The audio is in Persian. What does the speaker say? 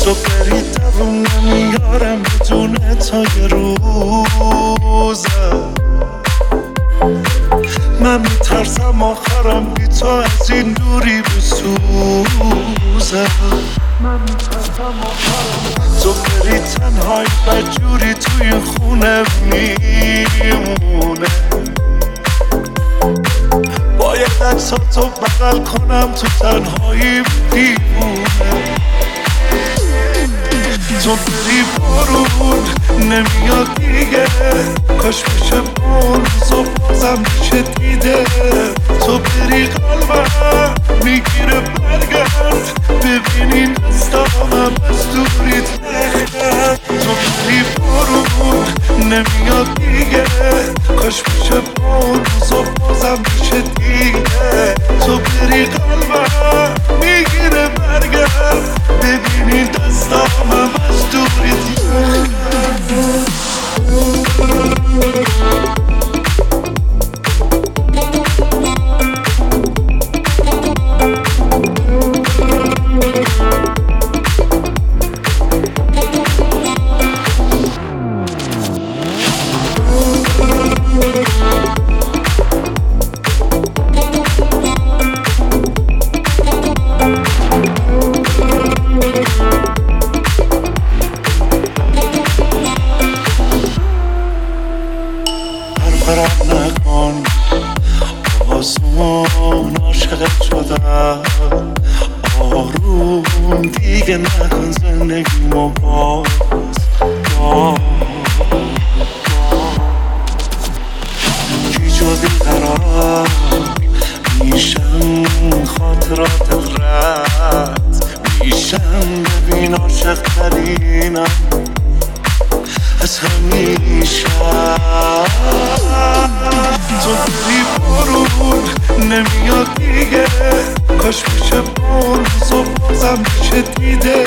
تو بری دووم نمیارم بدون تا یه روزه. من میترسم آخرم بی تو از این دوری بسوزه. تو بری تنهایی بدجوری تو این خونه میمونه. باید عکساتو بغل کنم تو تنهایی دیوونه. تو بری بارون نمیاد دیگه، کاش بشه اون روزا بازم بشه دیده. تو بری قلبم میگیره برگرد، ببینین دستامم از دوریت نخرد. تو بری بارون نمیاد دیگه، کاش بشه اون روزا بازم بشه دیده. تو بری قلبم میگیره برگرد، ببینین دستامم از دوریت نخرد. برم نکن آسون، عاشقت شدم آروم دیگه نکن زندگیمو باز. کی جدی قرار میشم خاطراتت رد میشم. ببین عاشق ترینم از همیشه. تو بری بارون نمیاد دیگه، کاش میشه اون روزا بازم بشه دیده.